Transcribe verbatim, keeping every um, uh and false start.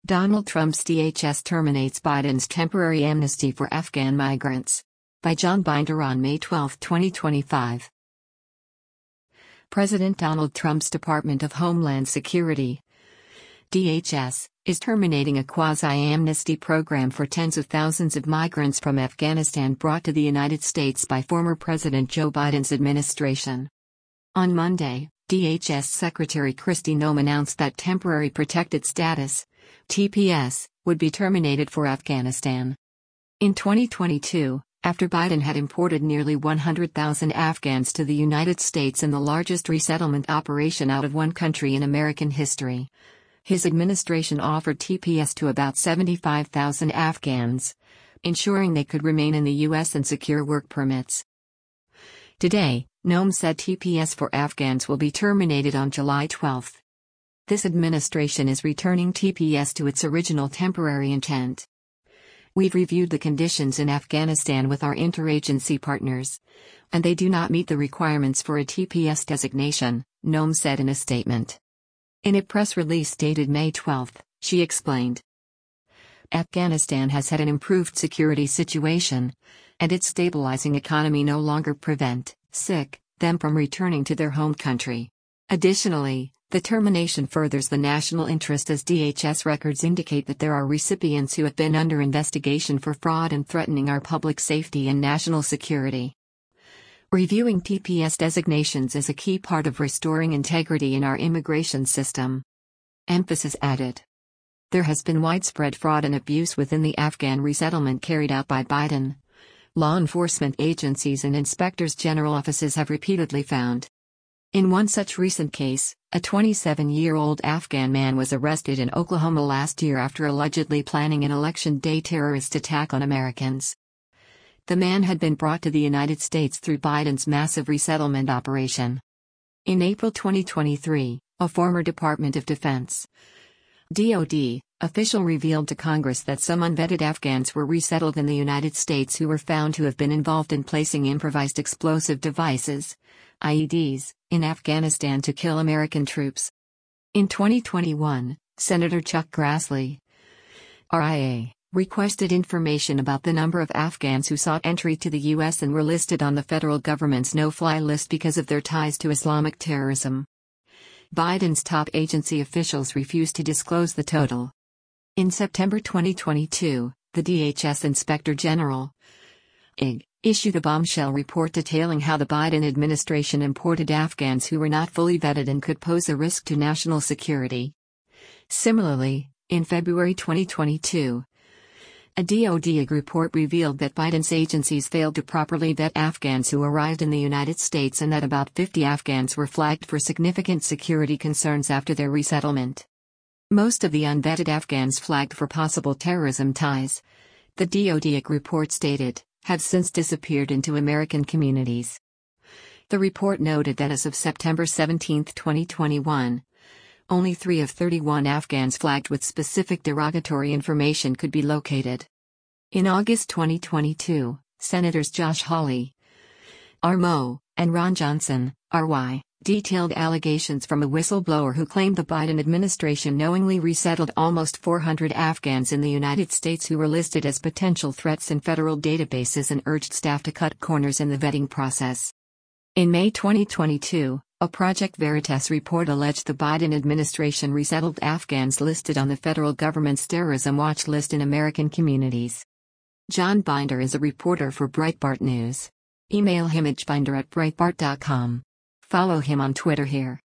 Donald Trump's D H S terminates Biden's temporary amnesty for Afghan migrants. By John Binder on May twelfth, twenty twenty-five. President Donald Trump's Department of Homeland Security, D H S, is terminating a quasi-amnesty program for tens of thousands of migrants from Afghanistan brought to the United States by former President Joe Biden's administration. On Monday, D H S Secretary Kristi Noem announced that temporary protected status, T P S, would be terminated for Afghanistan. In twenty twenty-two, after Biden had imported nearly one hundred thousand Afghans to the United States in the largest resettlement operation out of one country in American history, his administration offered T P S to about seventy-five thousand Afghans, ensuring they could remain in the U S and secure work permits. Today, Noem said T P S for Afghans will be terminated on July twelfth. This administration is returning T P S to its original temporary intent. We've reviewed the conditions in Afghanistan with our interagency partners, and they do not meet the requirements for a T P S designation, Noem said in a statement. In a press release dated May twelfth, she explained, Afghanistan has had an improved security situation, and its stabilizing economy no longer prevent, sick, them from returning to their home country. Additionally, the termination furthers the national interest as D H S records indicate that there are recipients who have been under investigation for fraud and threatening our public safety and national security. Reviewing T P S designations is a key part of restoring integrity in our immigration system. Emphasis added. There has been widespread fraud and abuse within the Afghan resettlement carried out by Biden. Law enforcement agencies and inspectors general offices have repeatedly found. In one such recent case, a twenty-seven-year-old Afghan man was arrested in Oklahoma last year after allegedly planning an election day terrorist attack on Americans. The man had been brought to the United States through Biden's massive resettlement operation. In April twenty twenty-three, a former Department of Defense D O D official revealed to Congress that some unvetted Afghans were resettled in the United States who were found to have been involved in placing improvised explosive devices, I E Ds, in Afghanistan to kill American troops. In twenty twenty-one, Senator Chuck Grassley, R I A, requested information about the number of Afghans who sought entry to the U S and were listed on the federal government's no-fly list because of their ties to Islamic terrorism. Biden's top agency officials refused to disclose the total. In September twenty twenty-two, the D H S Inspector General, I G, issued a bombshell report detailing how the Biden administration imported Afghans who were not fully vetted and could pose a risk to national security. Similarly, in February twenty twenty-two, a D O D I G report revealed that Biden's agencies failed to properly vet Afghans who arrived in the United States and that about fifty Afghans were flagged for significant security concerns after their resettlement. Most of the unvetted Afghans flagged for possible terrorism ties, the D O D I G report stated, have since disappeared into American communities. The report noted that as of September seventeenth, twenty twenty-one, only three of thirty-one Afghans flagged with specific derogatory information could be located. In August twenty twenty-two, Senators Josh Hawley, R. Moe, and Ron Johnson, R Y, detailed allegations from a whistleblower who claimed the Biden administration knowingly resettled almost four hundred Afghans in the United States who were listed as potential threats in federal databases and urged staff to cut corners in the vetting process. In May twenty twenty-two, a Project Veritas report alleged the Biden administration resettled Afghans listed on the federal government's terrorism watch list in American communities. John Binder is a reporter for Breitbart News. Email him at binder at breitbart dot com. Follow him on Twitter here.